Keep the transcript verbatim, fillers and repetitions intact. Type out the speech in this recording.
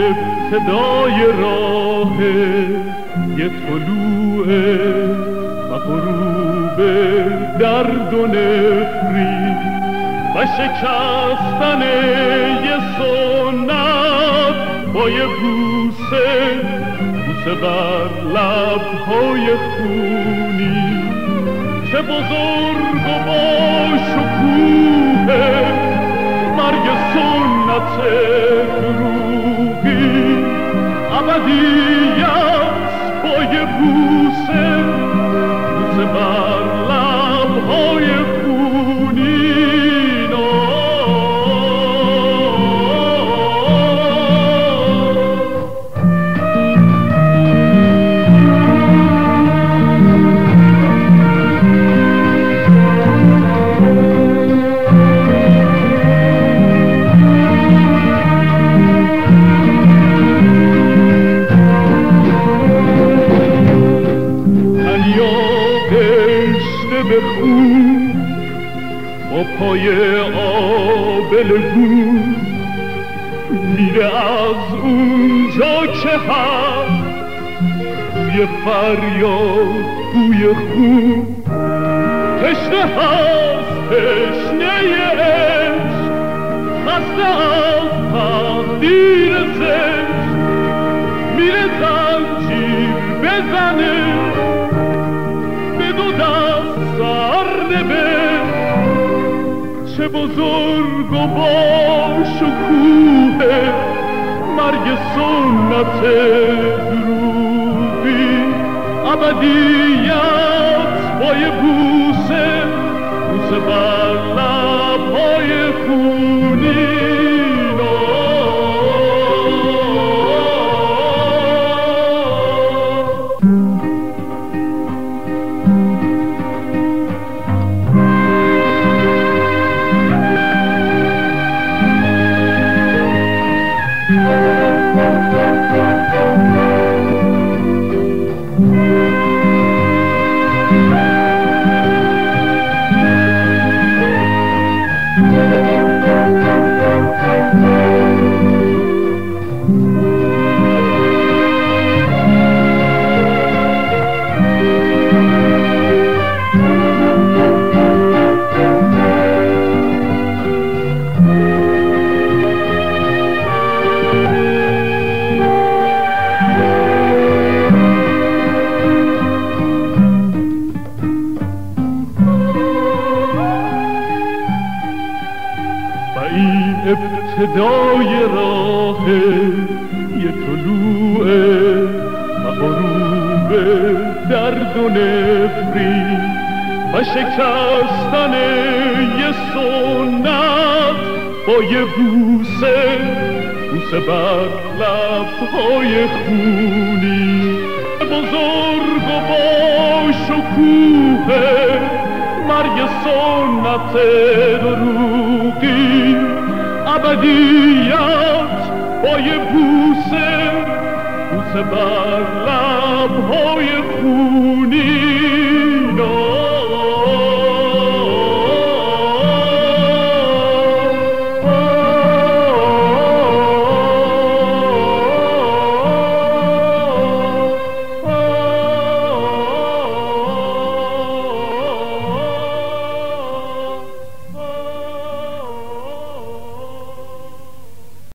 ابتدای راه یه طلوع و غروب درد و نفرین و شکستن یه سنت با یه بوسه بوسه بر لبهای خونی. چه بزرگ و با شکوه مرگ سنت دروغی، ابدیت با یه بوسه بوسه بر لبهای خونی. با پای آبلگون میره از اونجا که هست بوی فریاد بوی خون. تشنه هست تشنه عشق، خسته از تقدیر زشت، میره زنجیر بزنه به دو دست سر نبشت. چه بزرگ و با شکوه مرگ سنت دروغی، ابدیت با یه بوسه بوسه بر لبهای خونی. ابتدای راه یه طلوع و غروب درد و نفرین و شکستن یه سنت با یه بوسه بوسه بر لبهای خونی. بزرگ و با شکوه مرگ سنت دروغی، ابدیت با یه بوسه بوسه بر لبهای خونی.